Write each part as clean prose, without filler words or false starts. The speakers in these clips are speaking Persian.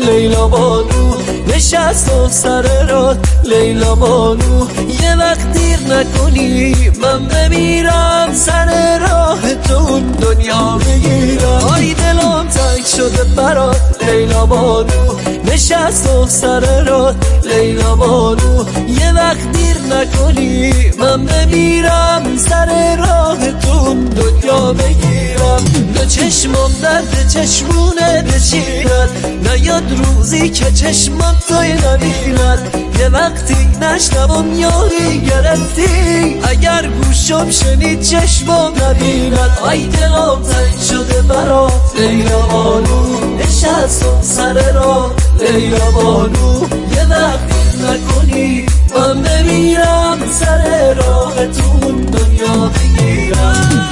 لیلا بانو نشستم سر راه لیلا بانو یه وقت دیر نکنی من بمیرم سر راه تو دنیا بگیرم آی دلم تنگ شده برات لیلا بانو نشستم سر راه لیلا بانو یه وقت دیر نکنی من بمیرم سر راه تو دنیا بگیرم دو چشمم درد چشمونه بچیند نیاد روزی که چشمم توی نبیند یه وقتی نشنوم یاری گرفتی اگر گوشم شنید چشمم نبیند آی دلم تنگ شده برات لیلا بانو نشستم سر راه لیلا بانو یه وقتی نکنی من بمیرم سر راه تو دنیا بگیرم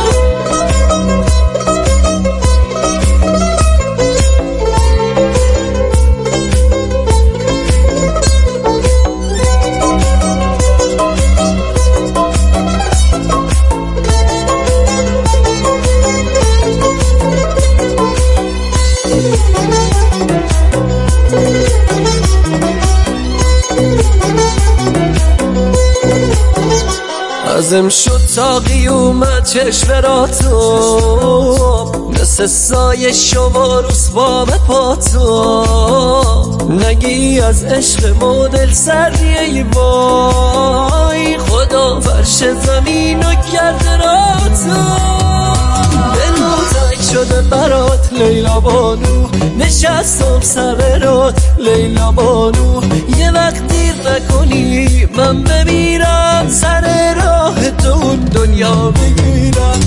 ازم شد تا قیومت چشم را تو مثل سایه شما رسوا به پا تو نگی از عشق مدل سریه ای وای خدا فرش زمین و کرده را تو دلم تنگ شده برات لیلا بانو نشستم سر راه لیلا بانو یه وقت دیر نکنی من بمیرم سر راه تو دنیا بگیرم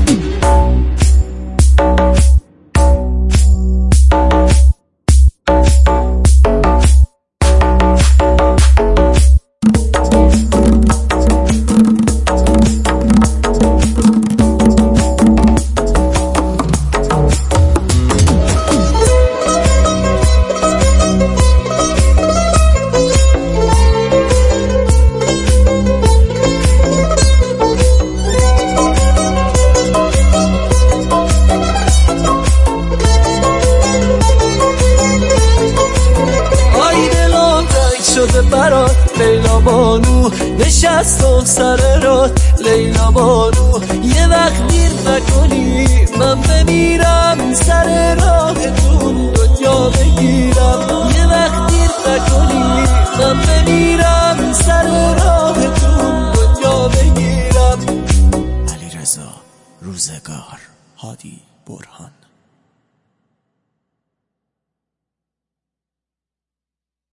شده برات لیلا بانو نشستم سر راه لیلا بانو یه وقت دیر نکنی من بمیرم سر راه تو دنیا بگیرم یه وقت دیر نکنی من بمیرم سر راه تو دنیا بگیرم علیرضا روزگار هادی برهان